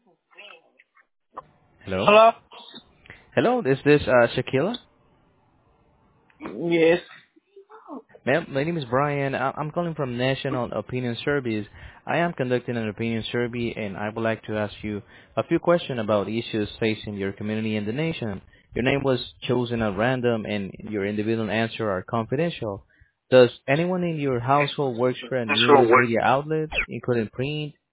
Hello? Hello? Hello, is this Shakila? Yes. Ma'am, my name is Brian. I'm calling from National Opinion Service. I am conducting an opinion survey and I would like to ask you a few questions about issues facing your community and the nation. Your name was chosen at random and your individual answer are confidential. Does anyone in your household work for a Sure, news what? media outlet, including print,